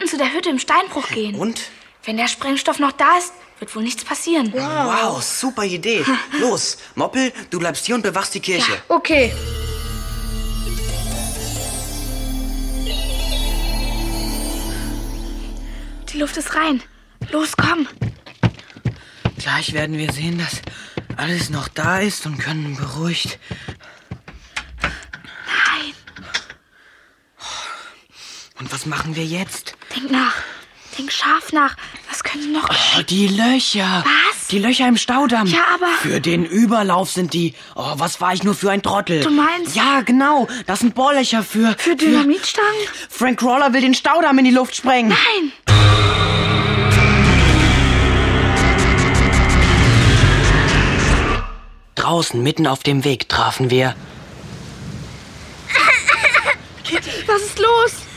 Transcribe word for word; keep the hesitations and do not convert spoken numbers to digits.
zu der Hütte im Steinbruch gehen. Und? Wenn der Sprengstoff noch da ist, wird wohl nichts passieren. Wow, wow, super Idee. Los, Moppel, du bleibst hier und bewachst die Kirche. Ja. Okay. Die Luft ist rein. Los, komm. Gleich werden wir sehen, dass alles noch da ist und können beruhigt... Nein. Und was machen wir jetzt? Denk nach. Denk scharf nach. Was könnte noch... Oh, die Löcher. Was? Die Löcher im Staudamm. Ja, aber... Für den Überlauf sind die... Oh, was war ich nur für ein Trottel. Du meinst... Ja, genau. Das sind Bohrlöcher für... Für Dynamitstangen? Frank Crawler will den Staudamm in die Luft sprengen. Nein. Draußen, mitten auf dem Weg, trafen wir... Was ist los?